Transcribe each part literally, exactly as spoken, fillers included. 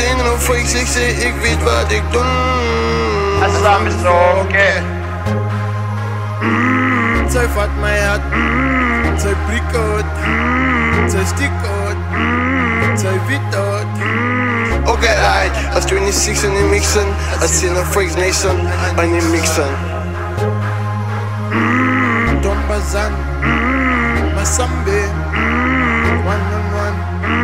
zijn nog fakes, ik zeg ik weet wat ik doe. Assam is oké. Mm, zij vat mij uit, mm, zij prik uit, mm, zij stik uit, mm, zij wit uit. Mm. Oké, okay, right, als twenty-six en die mixen, als zijn nog fakes nation, en die mixen. Mm, Dombazan, mm, Masambe, mm, one on one.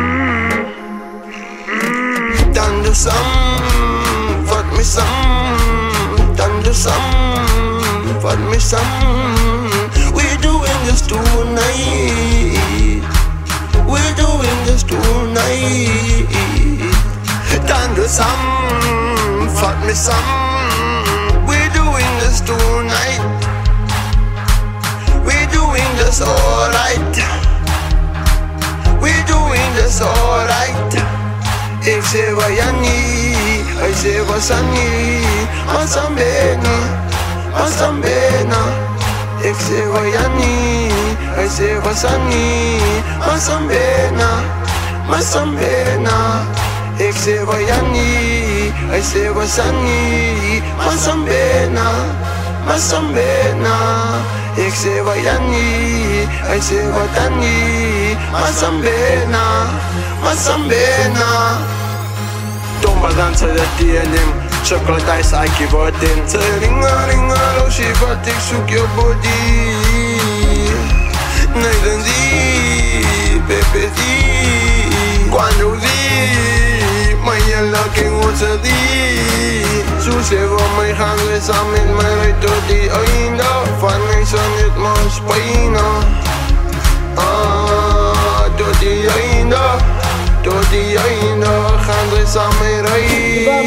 Mm, dan de sam, vat me sam, dan de sam. Vat me sam. We're doing this tonight. We're doing this tonight. Dan de sam, vat me sam. We're doing this tonight. We're doing this alright. We're doing this alright. Ik zeg wat Jannie, hij zegt wat Sunny, Masambena, Masambena. Ik zeg wat Jannie, hij zegt wat Sunny, Masambena, Masambena. Ik zeg wat Jannie, hij zegt wat Sunny, Masambena, Masambena. Ik zeg wat Jannie, hij zegt wat Danny, Masambena, Masambena. Dombazan to the D N M, chocolate ice, I keep it in. Say ringa ringa lo she but ik zoek je body. Night di, pepe di, quando di, my yellow king what's a di. Zo zeg wat mij gaan we samen met mij door die einde van mij zijn het maar spijna. Ah, door die einde. Door die einde gaan we samen rijden.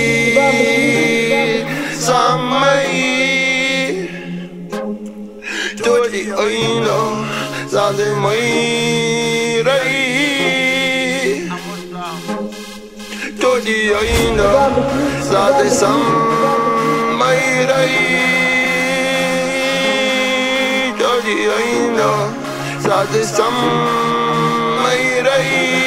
Samen. Door die einde gaan we mee rijden. Door die einde gaan we samen rijden. Door die einde gaan we samen rijden.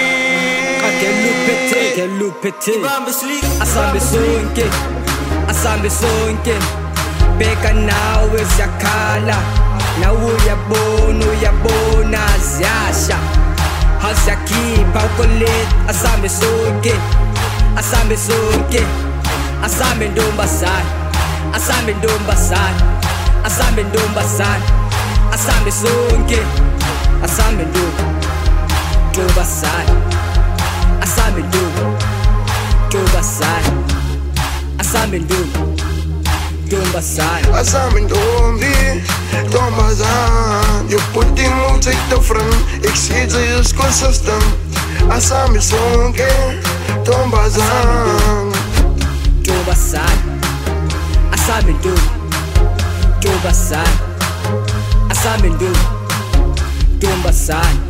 Quel pété, Asambe sonke, Asambe sonke. Beka nawe ziyakhala, nawe uyabona uyabona ziyasha. Hasiyakhipha ukolet, Asambe sonke, Asambe sonke. Asambe ntombazane, Asambe ntombazane, Asambe ntombazane. Asambe sonke, Asambe ntombazane. Asambe ntombi, ntombazane. Asambe ntombi, ntombazane. Asambe ntombi, ntombazane. Je put die moves uit de front, ik zie ze is consistent. Asambe sonke, ntombazane. Ntombazane. Asambe ntombi, ntombazane. Asambe ntombi, ntombazane.